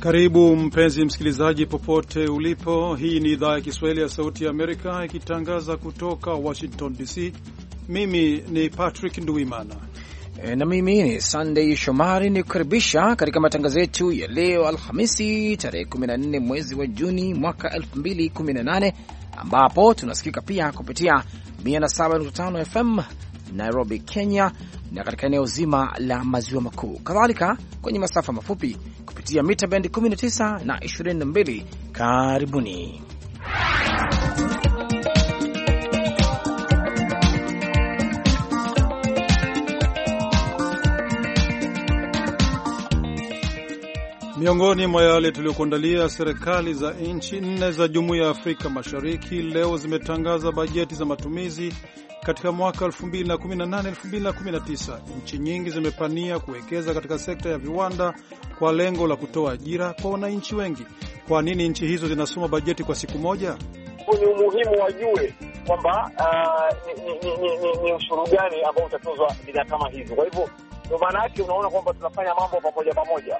Karibu mpenzi msikilizaji popote ulipo. Hii ni idhaa ya Kiswahili ya Sauti ya Amerika ikitangaza kutoka Washington DC. Mimi ni Patrick Nduwimana na mimi ni Sunday Shomari, ni kukaribisha katika matangazo yetu ya leo Alhamisi tarehe 14 mwezi wa Juni mwaka 2018, ambapo tunasikika pia kupitia 107.5 FM Nairobi, Kenya, na katika eneo zima la maziwa makuu, kadhalika kwenye masafa mafupi kupitia mita bendi 19 na 22. Karibuni. Miongoni mwa yale tuliokuandalia, serikali za nchi 4 za Jumuiya ya Afrika Mashariki leo zimetangaza bajeti za matumizi katika mwaka 2018-2019. Nchi nyingi zimepania kuwekeza katika sekta ya viwanda kwa lengo la kutoa ajira kwa wananchi wengi. Kwa nini nchi hizo zinasoma bajeti kwa siku moja? Ni umuhimu wajue kwamba ni ushuru gani ambao utatozwa bidhaa kama hizo. Kwa hivyo ndio maana yake unaona kwamba tunafanya mambo pamoja.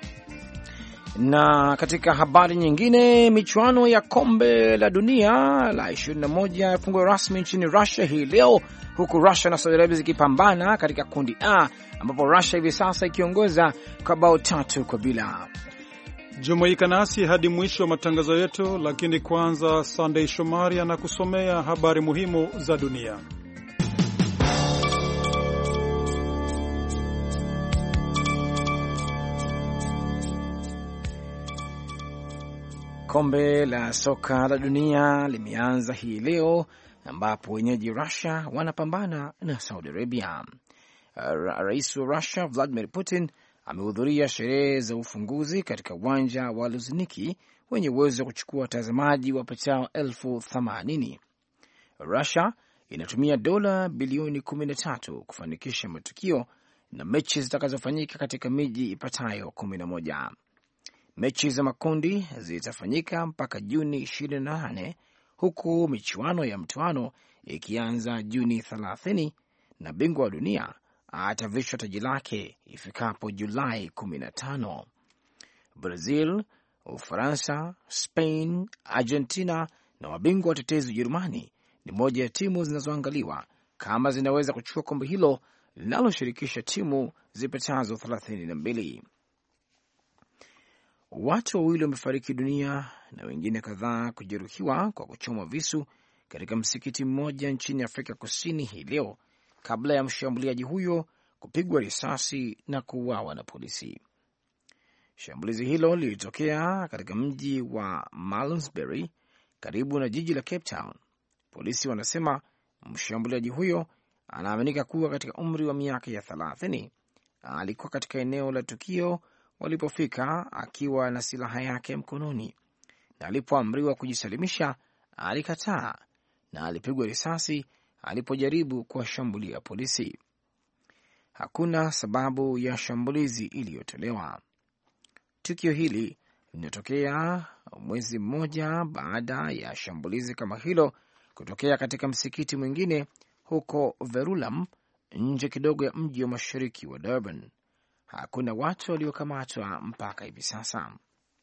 Na katika habari nyingine, michuano ya kombe la dunia la 21 yafungwa rasmi nchini Russia hii leo, huku Russia na Saudi Arabia zikipambana katika kundi A, ambapo Russia hivi sasa ikiongoza kwa bao 3-0. Jumuika nasi hadi mwisho wa matangazo yetu, lakini kwanza Sunday Shomari anakusomea habari muhimu za dunia. Kombe la soka la dunia limeanza hii leo, ambapo wenyeji Russia wanapambana na Saudi Arabia. Rais wa Russia Vladimir Putin amehudhuria sherehe za ufunguzi katika uwanja wa Luzhniki wenye uwezo wa kuchukua watazamaji wapatao 80,000. Russia inatumia dola bilioni 13 kufanikisha matukio na mechi zitakazofanyika katika miji ipatayo 11. Mechi za makundi zitafanyika mpaka Juni 28, huku michuano ya mtoano ikianza Juni 30, na bingwa wa dunia atavishwa taji lake ifikapo Julai 15. Brazil, Ufaransa, Spain, Argentina na wabingwa watetezi Ujerumani ni moja ya timu zinazoangaliwa kama zinaweza kuchukua kombe hilo linaloshirikisha timu zipatazo 32. Watu wawili wamefariki dunia na wengine kadhaa kujeruhiwa kwa kuchomwa visu katika msikiti mmoja nchini Afrika Kusini hii leo, kabla ya mshambuliaji huyo kupigwa risasi na kuuawa na polisi. Shambulizi hilo lilitokea katika mji wa Malmesbury karibu na jiji la Cape Town. Polisi wanasema mshambuliaji huyo anaaminika kuwa katika umri wa miaka ya 30. Alikuwa katika eneo la tukio walipofika akiwa na silaha yake mkononi, na alipoamriwa kujisalimisha alikataa na alipigwa risasi alipojaribu kuwashambulia polisi. Hakuna sababu ya shambulizi iliyotolewa. Tukio hili linatokea mwezi mmoja baada ya shambulizi kama hilo kutokea katika msikiti mwingine huko Verulam, nje kidogo ya mji wa mashariki wa Durban. Hakuna watu waliokamatwa mpaka hivi sasa.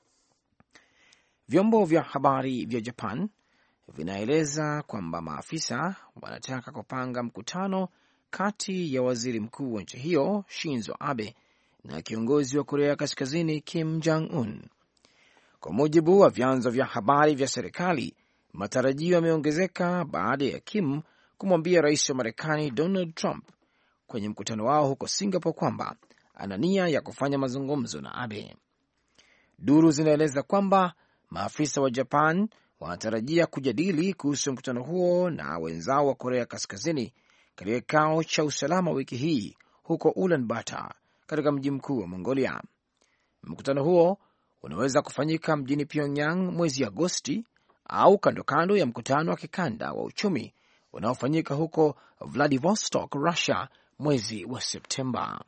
Vyombo vya habari vya Japan vinaeleza kwamba maafisa wanataka kupanga mkutano kati ya waziri mkuu wa nchi hiyo Shinzo Abe na kiongozi wa Korea Kaskazini Kim Jong-un. Kwa mujibu wa vyanzo vya habari vya serikali, matarajio yameongezeka baada ya Kim kumwambia rais wa Marekani Donald Trump kwenye mkutano wao huko Singapore kwamba ana nia ya kufanya mazungumzo na Abe. Duru zinaeleza kwamba maafisa wa Japan wanatarajia kujadili kuhusu mkutano huo na wenzao wa Korea Kaskazini katika kikao cha usalama wiki hii huko Ulaanbaatar katika mji mkuu wa Mongolia. Mkutano huo unaweza kufanyika mjini Pyongyang mwezi Agosti au kando kando ya mkutano wa kikanda wa uchumi unaofanyika huko Vladivostok, Russia mwezi wa Septemba.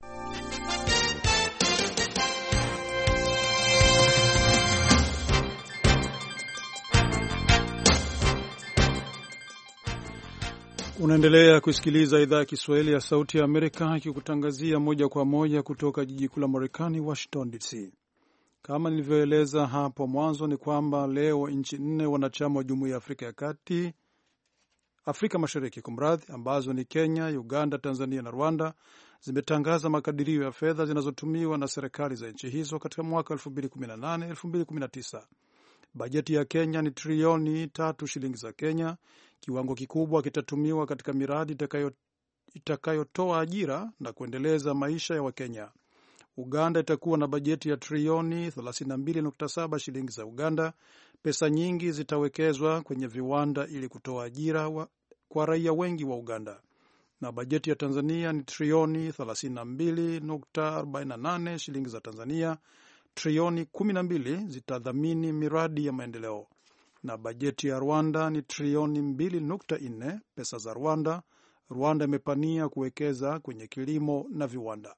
Unaendelea kusikiliza idhaa ya Kiswahili ya Sauti ya Amerika ikikutangazia moja kwa moja kutoka jiji kuu la Marekani, Washington DC. Kama nilivyoeleza hapo mwanzo ni kwamba leo nchi 4 wanachama wa Jumuiya ya Afrika Mashariki ambazo ni Kenya, Uganda, Tanzania na Rwanda zimetangaza makadirio ya fedha zinazotumiwa na serikali za nchi hizo katika mwaka 2018-2019. Bajeti ya Kenya ni trilioni 3 shilingi za Kenya. Kiwango kikubwa kitatumiwa katika miradi itakayotoa ajira na kuendeleza maisha ya Wakenya. Uganda itakuwa na bajeti ya trilioni 32.7 shilingi za Uganda. Pesa nyingi zitawekezwa kwenye viwanda ili kutoa ajira kwa raia wengi wa Uganda. Na bajeti ya Tanzania ni trilioni 32.48 shilingi za Tanzania. Trilioni 12 zitadhamini miradi ya maendeleo. Na bajeti ya Rwanda ni trilioni 2.4 pesa za Rwanda. Rwanda imepania kuwekeza kwenye kilimo na viwanda.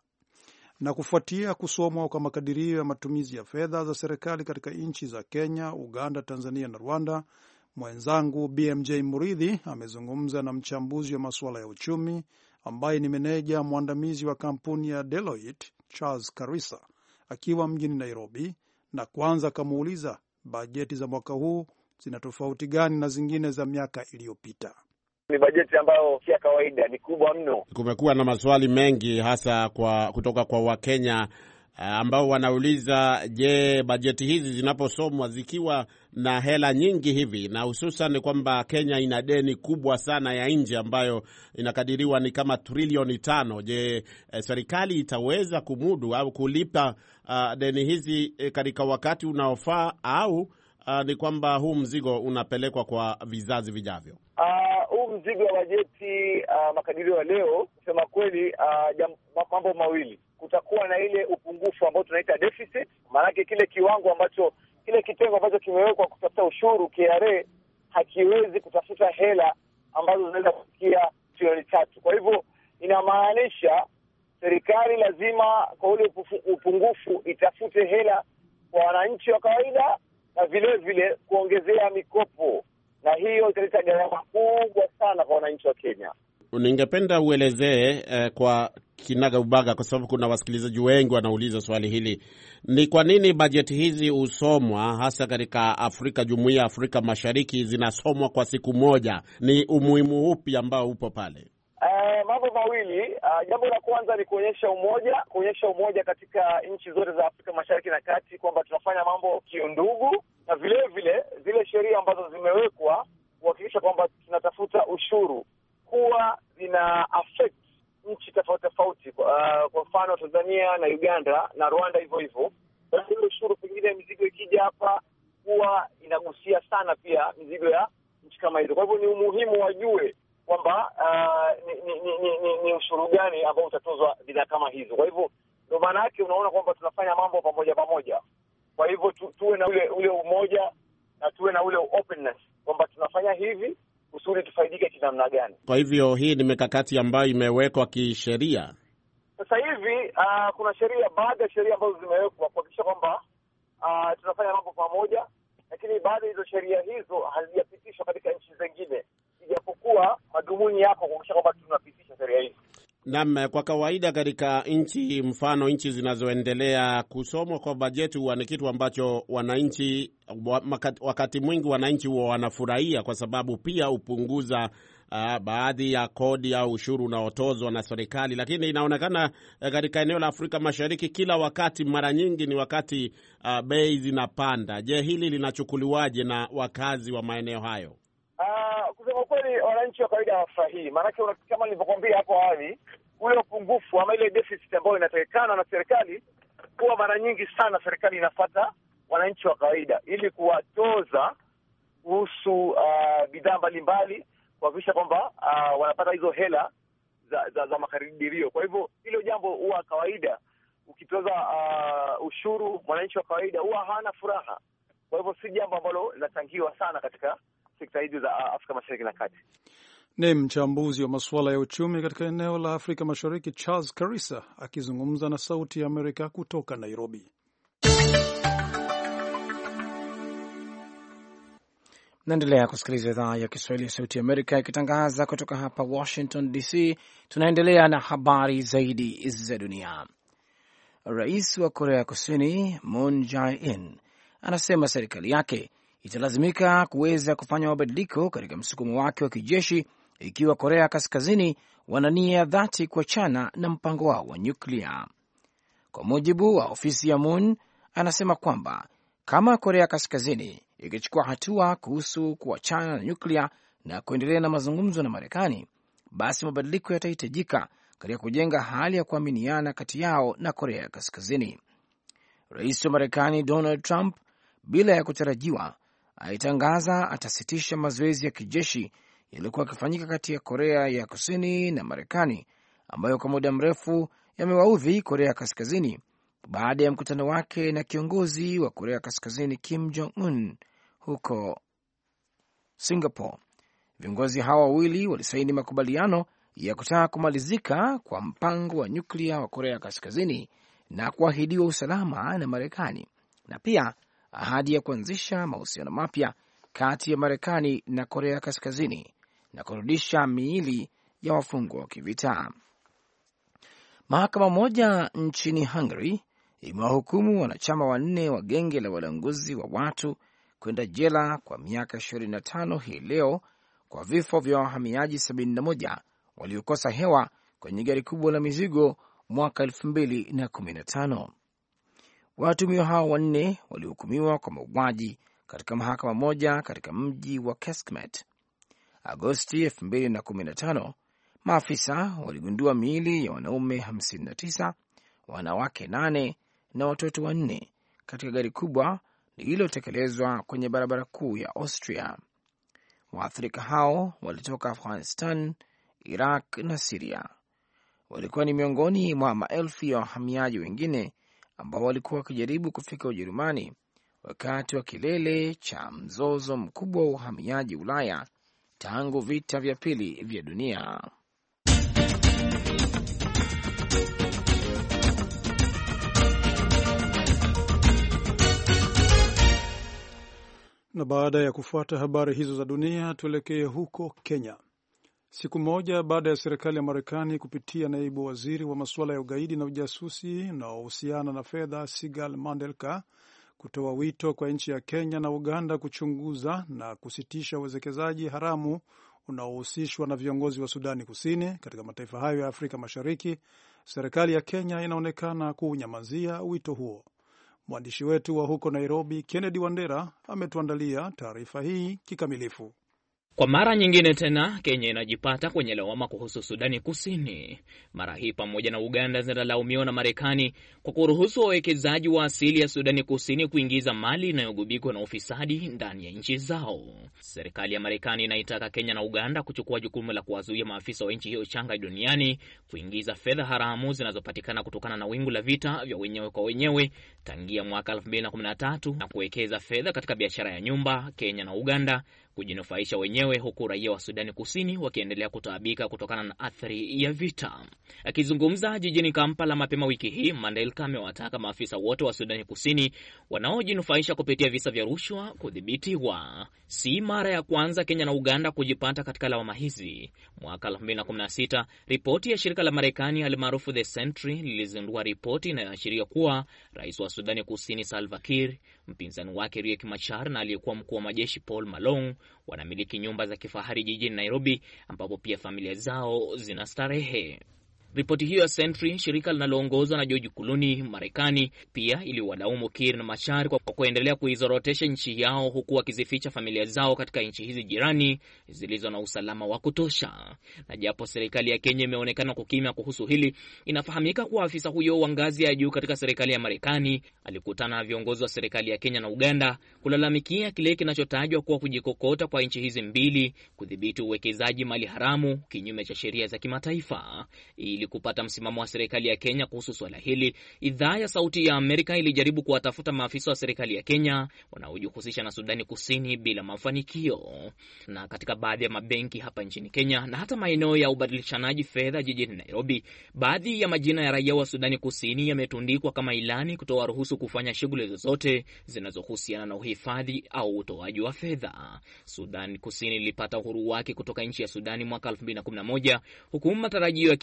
Na kufuatia kusomwa kwa makadirio ya matumizi ya fedha za serikali katika nchi za Kenya, Uganda, Tanzania na Rwanda, mwenzangu BMJ Muridhi amezungumza na mchambuzi wa masuala ya uchumi ambaye ni meneja mwandamizi wa kampuni ya Deloitte, Charles Karisa, akiwa mjini Nairobi, na kwanza akamuuliza bajeti za mwaka huu zina tofauti gani na zingine za miaka iliyopita. Ni bajeti ambayo si ya kawaida, ni kubwa mno. Kumekuwa na maswali mengi hasa kutoka kwa Wakenya ambao wanauliza, je, bajeti hizi zinaposomwa zikiwa na hela nyingi hivi, na hususan kwamba Kenya ina deni kubwa sana ya nje ambayo inakadiriwa ni kama trilioni 5. Je, serikali itaweza kumudu au kulipa deni hizi katika wakati unaofaa, au ni kwamba huu mzigo unapelekwa kwa vizazi vijavyo? Huu mzigo wa bajeti, makadirio ya leo, kusema kweli, mambo mawili. Kutakuwa na ile upungufu ambao tunaita deficit, maanake kile kiwango ambacho, kile kitengo ambacho kimewekwa kutafuta ushuru KRA hakiwezi kutafuta hela ambazo zinaweza kufikia trilioni 3. Kwa hivyo inamaanisha serikali lazima kwa ule upungufu itafute hela kwa wananchi wa kawaida na vile vile kuongezea mikopo, na hiyo italeta gharama kubwa sana kwa wananchi wa Kenya. Ningependa uelezee kwa kinaga ubaga, kwa sababu kuna wasikilizaji wengi wanauliza swali hili. Ni kwa nini bajeti hizi husomwa hasa katika Afrika, Jumuiya ya Afrika Mashariki zinasomwa kwa siku moja? Ni umuhimu upi ambao upo pale? Mambo mawili. Jambo la kwanza ni kuonyesha umoja katika nchi zote za Afrika Mashariki na Kati, kwamba tunafanya mambo kiundugu, na vile vile zile sheria ambazo zimewekwa kuhakikisha kwamba tunatafuta ushuru kuwa zina affect nchi tofauti. Kwa mfano Tanzania na Uganda na Rwanda hivyo hivyo. Basi ushuru pengine mizigo ikija hapa huwa inagusia sana pia mizigo ya nchi kama hizo. Kwa hivyo ni umuhimu wajue kwamba ni ushuru gani ambao utatozwa bidhaa kama hizo. Kwa hivyo ndio maana yake unaona kwamba tunafanya mambo pamoja. Kwa hivyo tuwe na ule umoja na tuwe na ule openness kwamba tunafanya hivi usuri tufaidike kinamna gani. Kwa hivyo hii ni mikakati ambayo imewekwa kisheria. Sasa hivi kuna sheria, baadhi ya sheria ambazo zimewekwa kuhakikisha kwamba tunafanya mambo pamoja, lakini baadhi ya hizo sheria hizo hazijapitishwa katika nchi zingine, ijapokuwa madhumuni yako kuhakikisha kwamba tunapitisha sheria hizo. Naam, kwa kawaida katika nchi zinazoendelea, kusomwa kwa bajeti huwa ni kitu ambacho wananchi, wakati mwingi wananchi huwa wanafurahia, kwa sababu pia hupunguza baadhi ya kodi au ushuru unaotozwa na serikali. Lakini inaonekana katika eneo la Afrika Mashariki kila wakati, mara nyingi ni wakati bei zinapanda. Je, hili linachukuliwaje na wakazi wa maeneo hayo? Kusema kweli, wananchi wa kawaida hawafurahii. Maanake kama nilivyokuambia hapo awali, ule upungufu ama ile deficit ambayo inatakikana na serikali, huwa mara nyingi sana serikali inafuata wananchi wa kawaida ili kuwatoza kuhusu bidhaa mbalimbali, kuhakikisha kwamba wanapata hizo hela za makadirio. Kwa hivyo hilo jambo huwa kawaida. Ukitoza ushuru, mwananchi wa kawaida huwa hana furaha. Kwa hivyo si jambo ambalo linachangiwa sana katika sekta hizi za Afrika Mashariki na Kati. Ni mchambuzi wa masuala ya uchumi katika eneo la Afrika Mashariki, Charles Karisa, akizungumza na Sauti ya Amerika kutoka Nairobi. Naendelea kusikiliza idhaa ya Kiswahili ya Sauti ya Amerika ikitangaza kutoka hapa Washington DC. Tunaendelea na habari zaidi za dunia. Rais wa Korea Kusini Moon Jae-in anasema serikali yake italazimika kuweza kufanya mabadiliko katika msukumo wake wa kijeshi ikiwa Korea Kaskazini wana nia ya dhati kuachana na mpango wao wa nyuklia. Kwa mujibu wa ofisi ya Moon, anasema kwamba kama Korea Kaskazini ikichukua hatua kuhusu kuachana na nyuklia na kuendelea na mazungumzo na Marekani, basi mabadiliko yatahitajika katika kujenga hali ya kuaminiana kati yao na Korea Kaskazini. Rais wa Marekani Donald Trump, bila ya kutarajiwa, alitangaza atasitisha mazoezi ya kijeshi yaliyokuwa yakifanyika kati ya Korea ya Kusini na Marekani, ambayo kwa muda mrefu yamewaudhi Korea Kaskazini baada ya mkutano wake na kiongozi wa Korea Kaskazini Kim Jong-un huko Singapore. Viongozi hawa wawili walisaini makubaliano ya kutaka kumalizika kwa mpango wa nyuklia wa Korea Kaskazini na kuahidiwa usalama na Marekani, na pia ahadi ya kuanzisha mahusiano mapya kati ya Marekani na Korea Kaskazini na kurudisha miili ya wafungwa wa kivita. Mahakama moja nchini Hungary imewahukumu wanachama 4 wa genge la walanguzi wa watu kwenda jela kwa miaka 25 hii leo kwa vifo vya wahamiaji 71 waliokosa hewa kwenye gari kubwa la mizigo mwaka 2015. Watuhumiwa hao 4 walihukumiwa kwa mauaji katika mahakama moja katika mji wa Kecskemét. Agosti 2015, maafisa waligundua miili ya wanaume 59, wanawake 8 na watoto 4 katika gari kubwa lililotekelezwa kwenye barabara kuu ya Austria. Waathirika hao walitoka Afghanistan, Iraq na Syria. Walikuwa ni miongoni mwa maelfu ya wahamiaji wengine ambao walikuwa wakijaribu kufika Ujerumani wakati wa kilele cha mzozo mkubwa wa uhamiaji Ulaya tangu vita vya pili vya dunia. Na baada ya kufuata habari hizo za dunia, tuelekee huko Kenya. Siku moja baada ya serikali ya Marekani kupitia naibu waziri wa masuala ya ugaidi na ujasusi unaohusiana na fedha Sigal Mandelka kutoa wito kwa nchi ya Kenya na Uganda kuchunguza na kusitisha uwekezaji haramu unaohusishwa na viongozi wa Sudani Kusini katika mataifa hayo ya Afrika Mashariki, serikali ya Kenya inaonekana kuunyamazia wito huo. Mwandishi wetu wa huko Nairobi, Kennedy Wandera, ametuandalia taarifa hii kikamilifu. Kwa mara nyingine tena, Kenya inajipata kwenye lawama kuhusu Sudani Kusini. Mara hii pamoja na Uganda zinalaumiwa na Marekani kwa kuruhusu wawekezaji wa asili ya Sudani Kusini kuingiza mali inayogubikwa na ufisadi ndani ya nchi zao. Serikali ya Marekani inaitaka Kenya na Uganda kuchukua jukumu la kuwazuia maafisa wa nchi hiyo changa duniani kuingiza fedha haramu zinazopatikana kutokana na wingu la vita vya wenyewe kwa wenyewe tangia mwaka 2013 na kuwekeza fedha katika biashara ya nyumba Kenya na Uganda kujinufaisha wenyewe, huku raia wa Sudani Kusini wakiendelea kutaabika kutokana na athari ya vita. Akizungumza jijini Kampala mapema wiki hii, Mandelka amewataka maafisa wote wa Sudani Kusini wanaojinufaisha kupitia visa vya rushwa kudhibitiwa. Si mara ya kwanza Kenya na Uganda kujipata katika lawama hizi. Mwaka 2016, ripoti ya shirika la Marekani almaarufu The Sentry lilizindua ripoti inayoashiria kuwa rais wa Sudani Kusini Salva Kiir, mpinzani wake Riek Machar na aliyekuwa mkuu wa majeshi Paul Malong wanamiliki nyumba za kifahari jijini Nairobi, ambapo pia familia zao zinastarehe. Ripoti hiyo ya Sentry, shirika linaloongozwa na George Kuluni Marekani, pia iliwadaumu Kiir na Machar kwa kuendelea kuizorotesha nchi yao huku wakizificha familia zao katika nchi hizi jirani zilizo na usalama wa kutosha. Na japo serikali ya Kenya imeonekana kukimya kuhusu hili, inafahamika kuwa afisa huyo wa ngazi ya juu katika serikali ya Marekani alikutana na viongozi wa serikali ya Kenya na Uganda kulalamikia kile kinachotajwa kuwa kujikokota kwa nchi hizi mbili kudhibiti uwekezaji mali haramu kinyume cha sheria za kimataifa. Ili kupata msimamo wa serikali ya Kenya kuhusu swala hili, idhaa ya Sauti ya Amerika ilijaribu kuwatafuta maafisa wa serikali ya Kenya wanaojihusisha na Sudani Kusini bila mafanikio. Na katika baadhi ya mabenki hapa nchini Kenya na hata maeneo ya ubadilishanaji fedha jijini Nairobi, baadhi ya majina ya raia wa Sudani Kusini yametundikwa kama ilani kutoa ruhusu kufanya shughuli zozote zinazohusiana na uhifadhi au utoaji wa fedha. Sudani Kusini ilipata uhuru wake kutoka nchi ya Sudani mwaka 2011, huku matarajio yakiwa mengi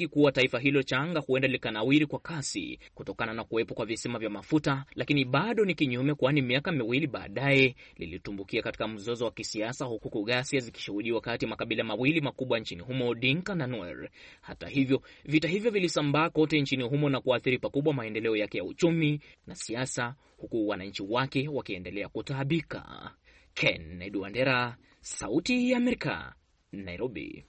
wazi kuwa taifa hilo changa huenda likanawiri kwa kasi kutokana na kuwepo kwa visima vya mafuta, lakini bado ni kinyume, kwani miaka miwili baadaye lilitumbukia katika mzozo wa kisiasa, huku ghasia zikishuhudiwa kati ya makabila mawili makubwa nchini humo, Dinka na Nuer. Hata hivyo, vita hivyo vilisambaa kote nchini humo na kuathiri pakubwa maendeleo yake ya uchumi na siasa, huku wananchi wake wakiendelea kutaabika. Kennedy Wandera, Sauti ya Amerika, Nairobi.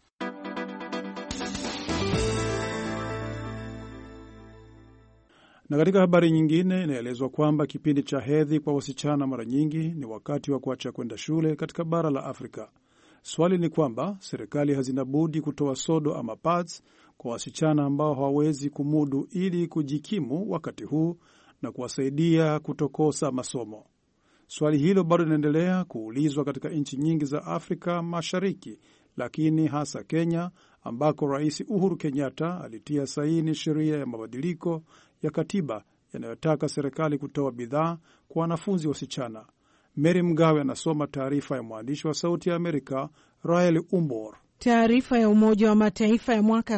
Na katika habari nyingine, inaelezwa kwamba kipindi cha hedhi kwa wasichana mara nyingi ni wakati wa kuacha kwenda shule katika bara la Afrika. Swali ni kwamba serikali hazina budi kutoa sodo ama pads kwa wasichana ambao hawawezi kumudu ili kujikimu wakati huu na kuwasaidia kutokosa masomo. Swali hilo bado linaendelea kuulizwa katika nchi nyingi za Afrika Mashariki, lakini hasa Kenya ambako Rais Uhuru Kenyatta alitia saini sheria ya mabadiliko ya katiba yanayotaka serikali kutoa bidhaa kwa wanafunzi wasichana. Mary Mgawe anasoma taarifa ya mwandishi wa Sauti ya Amerika Rael Umbor. Taarifa ya Umoja wa Mataifa ya mwaka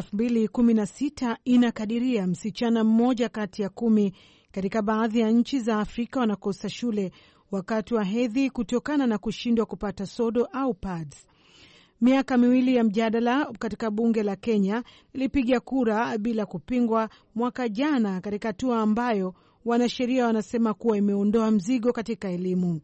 2016 inakadiria msichana mmoja kati ya 10 katika baadhi ya nchi za Afrika wanakosa shule wakati wa hedhi kutokana na kushindwa kupata sodo au pads. Miaka miwili ya mjadala katika bunge la Kenya ilipiga kura bila kupingwa mwaka jana katika hatua ambayo wanasheria wanasema kuwa imeondoa mzigo katika elimu.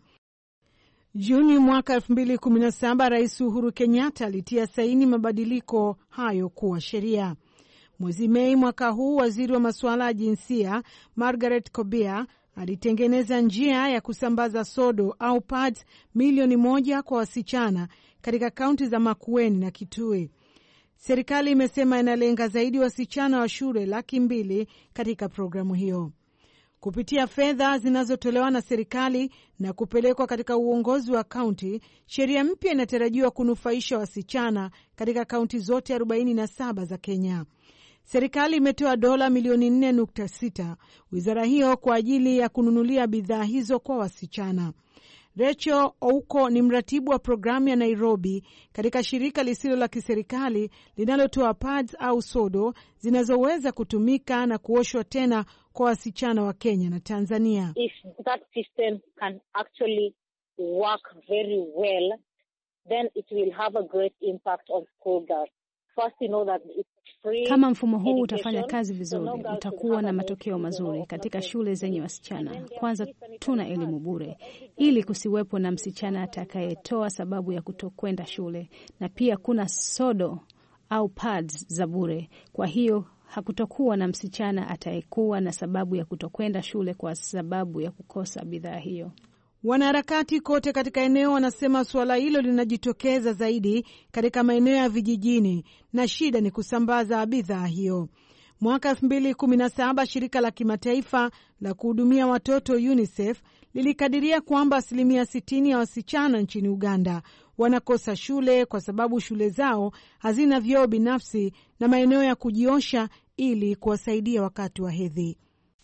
Juni mwaka 2017 Rais Uhuru Kenyatta alitia saini mabadiliko hayo kuwa sheria. Mwezi Mei mwaka huu waziri wa masuala ya jinsia Margaret Kobia alitengeneza njia ya kusambaza sodo au pads milioni 1 kwa wasichana katika kaunti za Makueni na Kitui. Serikali imesema inalenga zaidi wasichana wa shule 200,000 katika programu hiyo. Kupitia fedha zinazotolewa na serikali na kupelekwa katika uongozi wa kaunti, sheria mpya inatarajiwa kunufaisha wasichana katika kaunti zote 47 za Kenya. Serikali imetoa dola milioni 4.6 wizara hiyo kwa ajili ya kununulia bidhaa hizo kwa wasichana. Rachel Ouko ni mratibu wa programu ya Nairobi katika shirika lisilo la kiserikali linalotoa pads au sodo zinazoweza kutumika na kuoshwa tena kwa wasichana wa Kenya na Tanzania. If that system can actually work very well, then it will have a great impact on school girls. First, you know that it's free. Kama mfumo huu utafanya kazi vizuri, utakuwa na matokeo mazuri katika shule zenye wasichana. Kwanza, tuna elimu bure ili kusiwepo na msichana atakayetoa sababu ya kutokwenda shule, na pia kuna sodo au pads za bure. Kwa hiyo hakutokuwa na msichana atayekuwa na sababu ya kutokwenda shule kwa sababu ya kukosa bidhaa hiyo. Wanaharakati kote katika eneo wanasema suala hilo linajitokeza zaidi katika maeneo ya vijijini na shida ni kusambaza bidhaa hiyo. Mwaka 2017 shirika la kimataifa la kuhudumia watoto UNICEF lilikadiria kwamba 60% ya wasichana nchini Uganda wanakosa shule kwa sababu shule zao hazina vyoo binafsi na maeneo ya kujiosha ili kuwasaidia wakati wa hedhi.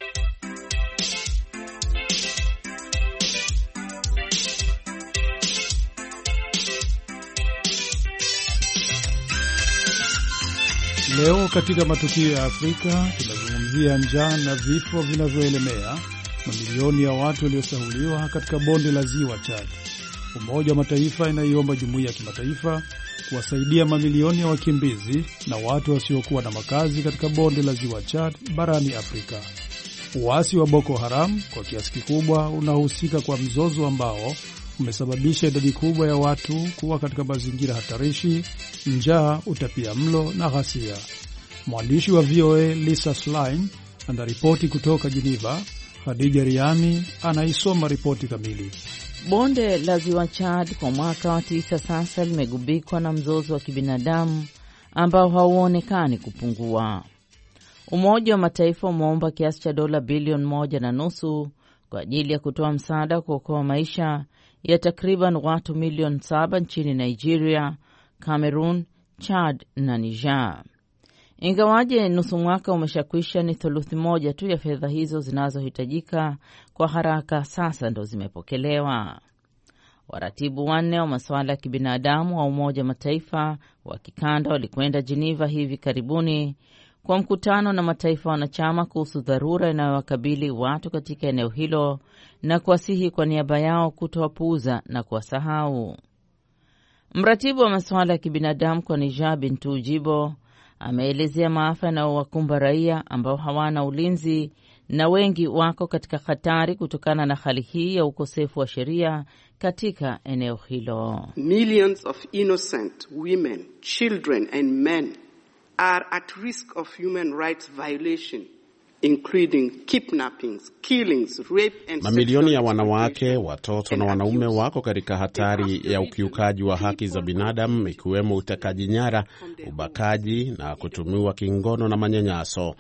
Leo katika matukio ya Afrika tunazungumzia njaa na vifo vinavyoelemea mamilioni ya watu waliosahuliwa katika bonde la Ziwa Chad. Umoja wa Mataifa inaiomba jumuiya ya kimataifa kuwasaidia mamilioni ya wakimbizi na watu wasiokuwa na makazi katika bonde la Ziwa Chad barani Afrika. Uasi wa Boko Haram kwa kiasi kikubwa unahusika kwa mzozo ambao umesababisha idadi kubwa ya watu kuwa katika mazingira hatarishi, njaa, utapiamlo na ghasia. Mwandishi wa VOA Lisa Schlein anaripoti kutoka Geneva. Khadija Riami anaisoma ripoti kamili. Bonde la Ziwa Chad kwa mwaka wa 9 sasa limegubikwa na mzozo wa kibinadamu ambao hauonekani kupungua. Umoja wa Mataifa umeomba kiasi cha dola bilioni 1.5 kwa ajili ya kutoa msaada kuokoa maisha ya takriban watu milioni 7 nchini Nigeria, Cameroon, Chad na Niger. Ingawaje nusu mwaka umeshakwisha, ni thuluthi moja tu ya fedha hizo zinazohitajika kwa haraka sasa ndo zimepokelewa. Waratibu 4 wa masuala ya kibinadamu wa Umoja wa Mataifa wa kikanda walikwenda Geneva hivi karibuni kwa mkutano na mataifa wanachama kuhusu dharura inayowakabili watu katika eneo hilo na kuwasihi kwa niaba yao kutowapuuza na kuwasahau. Mratibu wa masuala ya kibinadamu kwa Niger Bintu Jibo ameelezea maafa yanayowakumba raia ambao hawana ulinzi na wengi wako katika hatari kutokana na hali hii ya ukosefu wa sheria katika eneo hilo. Millions of innocent women, children and men are at risk of human rights violation, including kidnappings, killings, rape and mamilioni ya wanawake, watoto na wanaume wako katika hatari ya ukiukaji wa haki za binadamu, ikiwemo utekaji nyara, ubakaji na kutumiwa kingono na manyanyaso.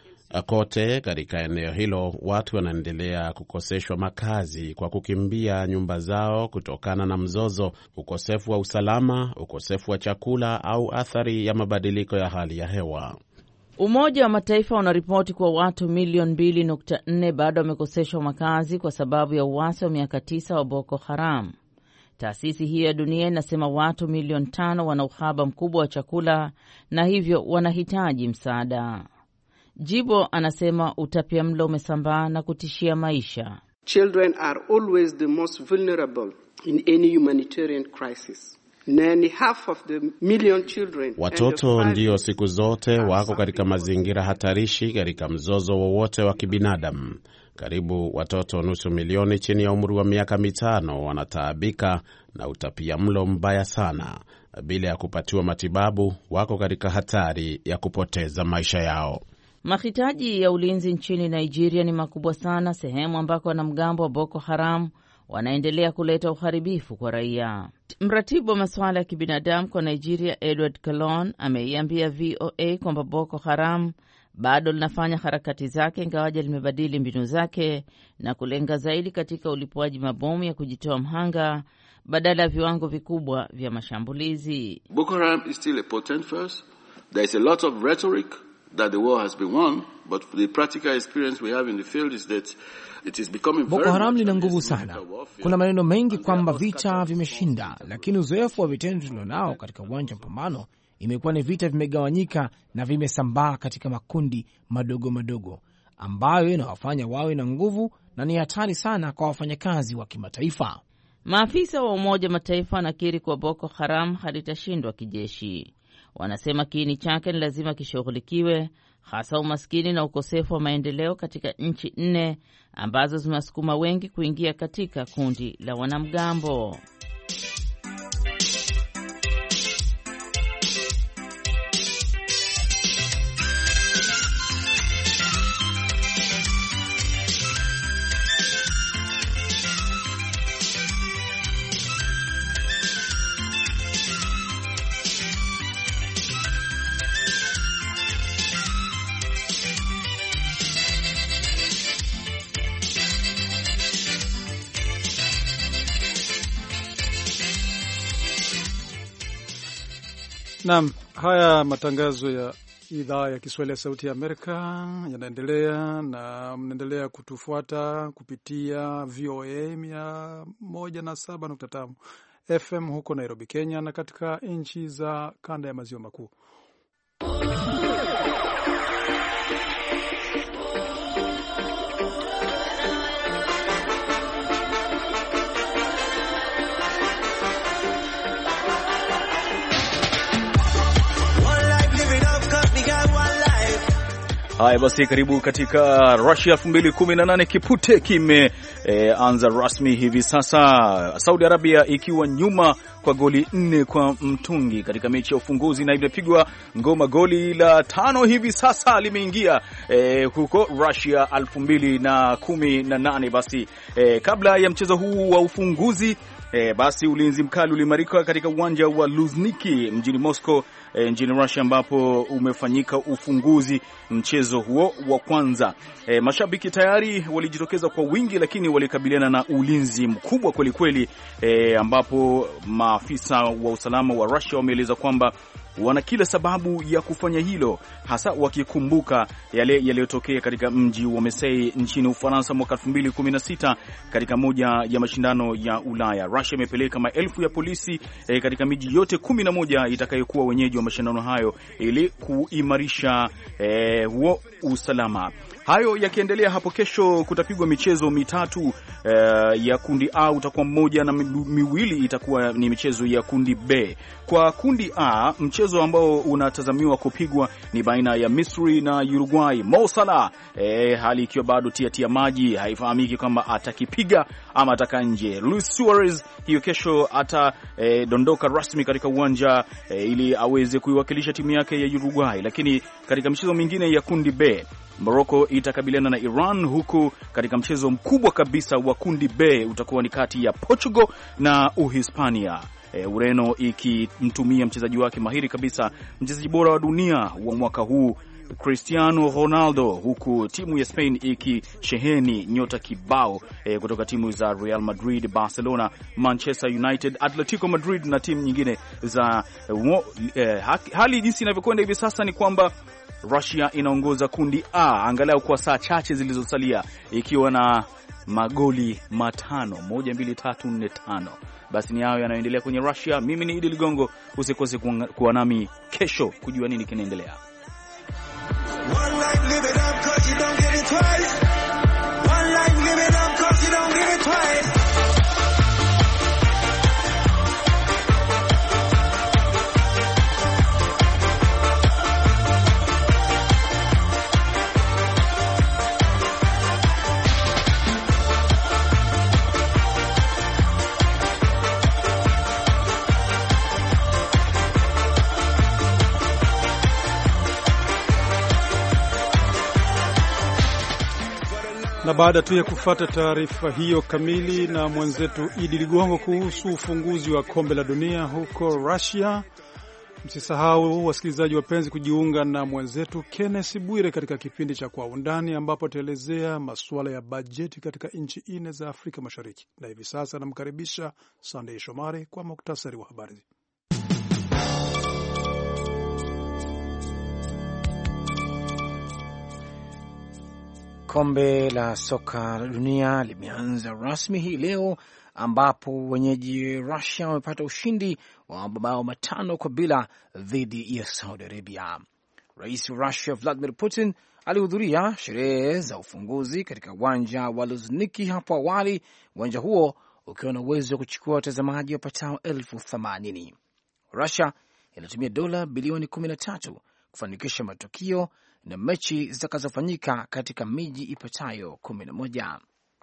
Kote katika eneo hilo watu wanaendelea kukoseshwa makazi kwa kukimbia nyumba zao kutokana na mzozo, ukosefu wa usalama, ukosefu wa chakula au athari ya mabadiliko ya hali ya hewa. Umoja wa Mataifa unaripoti kuwa watu milioni 2.4 bado wamekoseshwa makazi kwa sababu ya uasi wa miaka 9 wa Boko Haram. Taasisi hiyo ya dunia inasema watu milioni 5 wana uhaba mkubwa wa chakula na hivyo wanahitaji msaada. Jibo anasema utapiamlo umesambaa na kutishia maisha. Children are always the most vulnerable in any humanitarian crisis. Nearly half of the million children. Watoto ndio siku zote wako katika mazingira hatarishi katika mzozo wowote wa kibinadamu. Karibu watoto nusu milioni chini ya umri wa miaka 5 wanataabika na utapiamlo mbaya sana. Bila ya kupatiwa matibabu, wako katika hatari ya kupoteza maisha yao. Mahitaji ya ulinzi nchini Nigeria ni makubwa sana, sehemu ambako wanamgambo wa Boko Haram wanaendelea kuleta uharibifu kwa raia. Mratibu wa masuala ya kibinadamu kwa Nigeria, Edward Kalon, ameiambia VOA kwamba Boko Haram bado linafanya harakati zake ingawaje limebadili mbinu zake na kulenga zaidi katika ulipuaji mabomu ya kujitoa mhanga badala ya viwango vikubwa vya mashambulizi. Boko Haram is still a potent force. There is a lot of rhetoric that the war has been won, but the practical experience we have in the field is that it is becoming Boko Haram lina nguvu sana. Kuna maneno mengi kwamba vita vimeshinda, lakini uzoefu wa vitendo tulionao katika uwanja wa mapambano imekuwa ni vita vimegawanyika na vimesambaa katika makundi madogo madogo ambayo inawafanya wawe na nguvu na ni hatari sana kwa wafanyakazi wa kimataifa. Maafisa wa Umoja Mataifa wanakiri kuwa Boko Haram halitashindwa kijeshi. Wanasema kiini chake ni lazima kishughulikiwe, hasa umaskini na ukosefu wa maendeleo katika nchi 4 ambazo zimewasukuma wengi kuingia katika kundi la wanamgambo. Naam, haya matangazo ya idhaa ya Kiswahili ya Sauti ya Amerika yanaendelea na mnaendelea kutufuata kupitia VOA 107.5 FM huko Nairobi, Kenya na katika nchi za kanda ya maziwa makuu. Haya basi, karibu katika Russia 2018. Kipute kimeanza rasmi hivi sasa, Saudi Arabia ikiwa nyuma kwa goli 4 kwa mtungi katika mechi ya ufunguzi, na imepigwa ngoma goli la 5 hivi sasa limeingia huko Russia 2018. Basi kabla ya mchezo huu wa ufunguzi basi ulinzi mkali ulimarika katika uwanja wa Luzhniki mjini Moscow nchini Russia, ambapo umefanyika ufunguzi mchezo huo wa kwanza. Mashabiki tayari walijitokeza kwa wingi, lakini walikabiliana na ulinzi mkubwa kweli kweli, ambapo maafisa wa usalama wa Russia wameeleza kwamba wana kila sababu ya kufanya hilo, hasa wakikumbuka yale yaliyotokea katika mji wa Marseille nchini Ufaransa mwaka 2016 katika moja ya mashindano ya Ulaya. Russia imepeleka maelfu ya polisi katika miji yote 11 itakayokuwa wenyeji wa mashindano hayo ili kuimarisha huo usalama. Hayo yakiendelea, hapo kesho kutapigwa michezo mitatu ya kundi A utakuwa mmoja na miwili itakuwa ni michezo ya kundi B. Kwa kundi A, mchezo ambao unatazamiwa kupigwa ni baina ya Misri na Uruguay. Mo Salah hali ikiwa bado tia maji, haifahamiki kama atakipiga ama ataka nje. Luis Suarez hiyo kesho atadondoka rasmi katika uwanja ili aweze kuiwakilisha timu yake ya Uruguay. Lakini katika michezo mingine ya kundi B, Morocco itakabiliana na Iran, huku katika mchezo mkubwa kabisa wa kundi B utakuwa ni kati ya Portugal na Uhispania. Ureno ikimtumia mchezaji wake mahiri kabisa, mchezaji bora wa dunia wa mwaka huu Cristiano Ronaldo, huku timu ya Spain ikisheheni nyota kibao kutoka timu za Real Madrid, Barcelona, Manchester United, Atletico Madrid na timu nyingine za hali jinsi inavyokwenda hivi sasa ni kwamba Russia inaongoza kundi A angalau kwa saa chache zilizosalia ikiwa na magoli 5, 1 2 3 4 5. Basi ni hayo yanayoendelea kwenye Russia. Mimi ni Idi Ligongo, usikose kuwa nami kesho kujua nini kinaendelea. Na baada tu ya kufata taarifa hiyo kamili na mwenzetu Idi Ligongo kuhusu ufunguzi wa kombe la dunia huko Russia, msisahau wasikilizaji wapenzi kujiunga na mwenzetu Kenneth Bwire katika kipindi cha Kwa Undani ambapo ataelezea masuala ya bajeti katika nchi 4 za Afrika Mashariki. Na hivi sasa namkaribisha Sunday Shomari kwa muktasari wa habari. Kombe la soka la dunia limeanza rasmi hii leo ambapo wenyeji Russia wamepata ushindi wa mabao 5-0 dhidi ya Saudi Arabia. Rais wa Russia Vladimir Putin alihudhuria sherehe za ufunguzi katika uwanja wa Luzhniki hapo awali, uwanja huo ukiwa na uwezo wa kuchukua watazamaji wapatao 80,000. Russia inatumia dola bilioni 13 kufanikisha matukio na mechi zitakazofanyika katika miji ipatayo 11.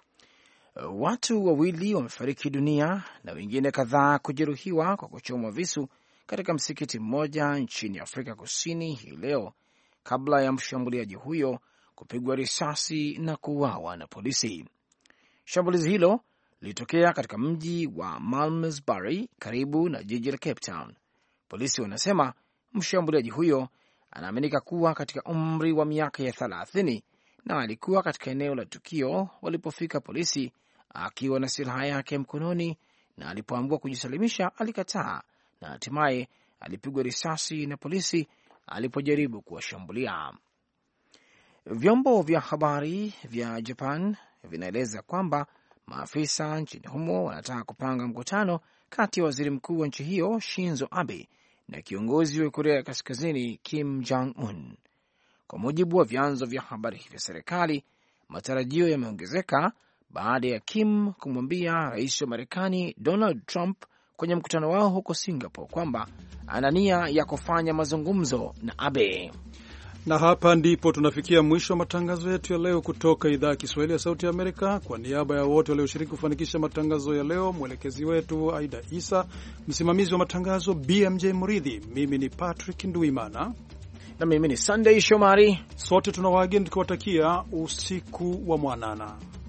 Watu wawili wamefariki dunia na wengine kadhaa kujeruhiwa kwa kuchomwa visu katika msikiti mmoja nchini Afrika Kusini hii leo kabla ya mshambuliaji huyo kupigwa risasi na kuuawa na polisi. Shambulizi hilo lilitokea katika mji wa Malmesbury karibu na jiji la Cape Town. Polisi wanasema mshambuliaji huyo anaaminika kuwa katika umri wa miaka ya 30 na alikuwa katika eneo la tukio walipofika polisi akiwa na silaha yake mkononi, na alipoambiwa kujisalimisha alikataa na hatimaye alipigwa risasi na polisi alipojaribu kuwashambulia. Vyombo vya habari vya Japan vinaeleza kwamba maafisa nchini humo wanataka kupanga mkutano kati ya waziri mkuu wa nchi hiyo Shinzo Abe na kiongozi wa Korea Kaskazini Kim Jong-un. Kwa mujibu wa vyanzo vya habari vya serikali, matarajio yameongezeka baada ya Kim kumwambia rais wa Marekani Donald Trump kwenye mkutano wao huko Singapore kwamba ana nia ya kufanya mazungumzo na Abe. Na hapa ndipo tunafikia mwisho wa matangazo yetu ya leo kutoka idhaa ya Kiswahili ya Sauti ya Amerika. Kwa niaba ya wote walioshiriki kufanikisha matangazo ya leo, mwelekezi wetu Aida Isa, msimamizi wa matangazo BMJ Muridhi, mimi ni Patrick Nduimana na mimi ni Sunday Shomari, sote tunawageni tukiwatakia usiku wa mwanana.